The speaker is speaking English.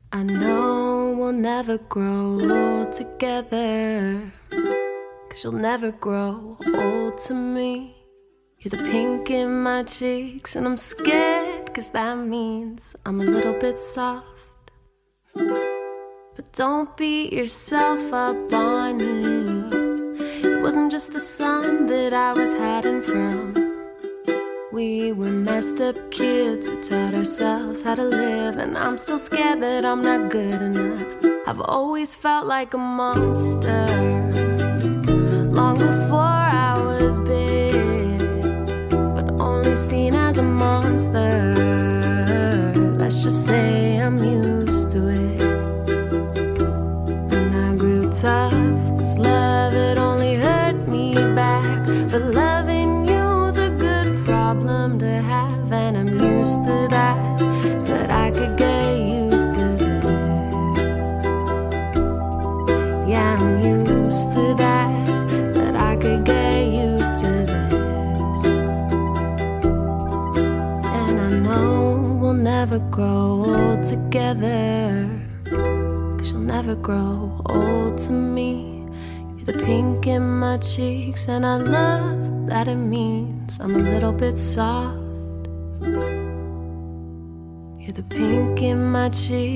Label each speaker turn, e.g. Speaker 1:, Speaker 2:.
Speaker 1: I know we'll never grow old together, 'cause you'll never grow old to me. You're the pink in my cheeks, and I'm scared, 'cause that means I'm a little bit soft. But don't beat yourself up on me. It wasn't just the sun that I was hiding from. We were messed up kids who taught ourselves how to live, and I'm still scared that I'm not good enough. I've always felt like a monster, long before I was big, but only seen as a monster. Let's just say I'm used to it. And I grew tough, 'cause love had only hurt me back. But loving you's a good problem to have, and I'm used to that. But I could get used to this. Yeah, I'm used to that, but I could get used to this. And I know we'll never grow old together, 'cause you'll never grow old to me. You're the pink in my cheeks, and I love that it means I'm a little bit soft. You're the pink in my cheeks.